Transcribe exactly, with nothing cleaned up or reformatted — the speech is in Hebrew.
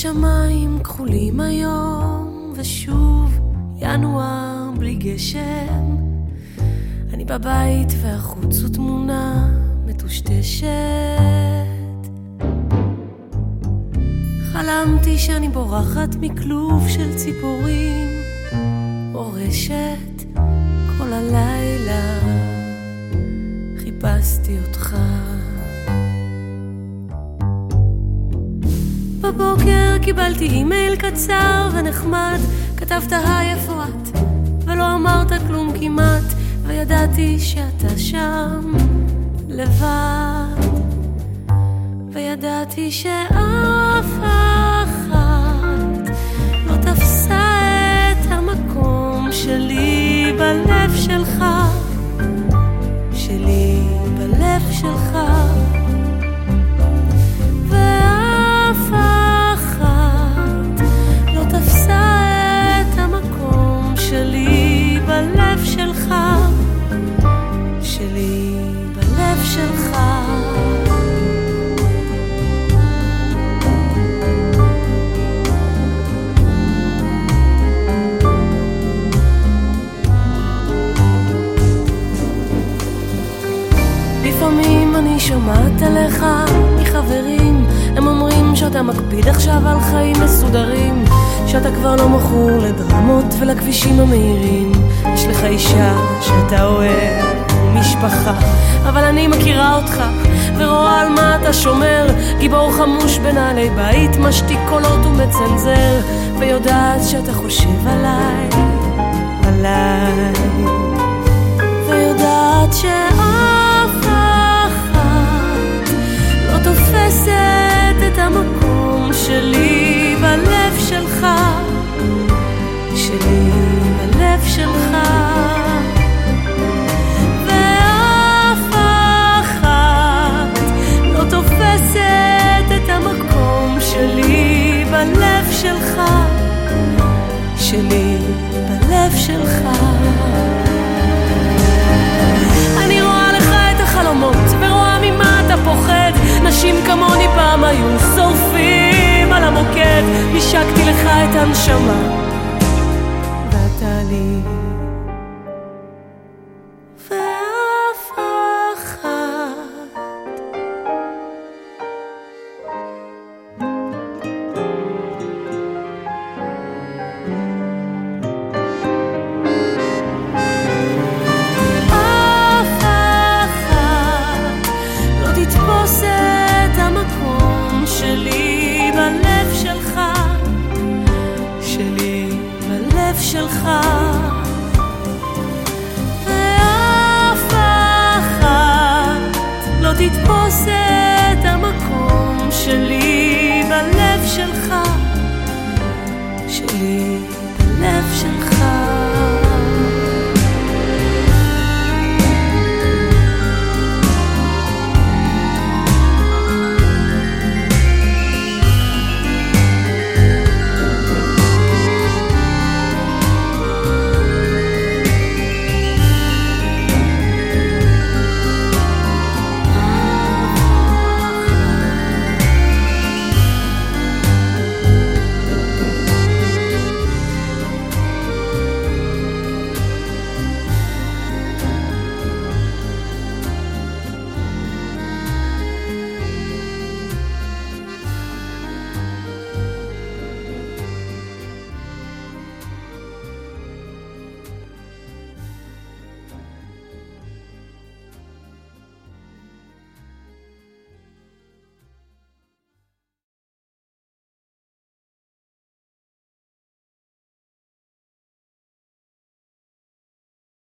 השמיים כחולים היום, ושוב ינואר בלי גשם. אני בבית והחוץ הוא תמונה מטושטשת. חלמתי שאני בורחת מכלוב של ציפורים, אורשת כל הלילה חיפשתי אותך. בבוקר קיבלתי אימייל קצר ונחמד, כתבת היי איפה את, ולא אמרת כלום כמעט, וידעתי שאתה שם לבד, וידעתי שאף אחת לא תפסה את המקום שלי בלב שלך, שלי בלב שלך. בלב שלך, שלי בלב שלך. לפעמים אני שומעת עליך מחברים, הם אומרים שאתה מקפיד עכשיו על חיים מסודרים, שאתה כבר לא מכור לדרמות ולכבישים המהירים, יש לך אישה שאתה אוהב ומשפחה, אבל אני מכירה אותך ורואה על מה אתה שומר, גיבור חמוש בנעלי בית, משתיק קולות ומצנזר, ויודעת שאתה חושב עליי, עליי, ויודעת שאף אחת לא תופסת את המקום שלי בלב שלך, שלי בלב שלך. ואף אחת לא תופסת את המקום שלי בלב שלך, שלי בלב שלך. אני רואה לך את החלומות ורואה ממה אתה פוחד, נשים כמוני פעם היו שורפים על המוקד, משקתי לך את הנשמה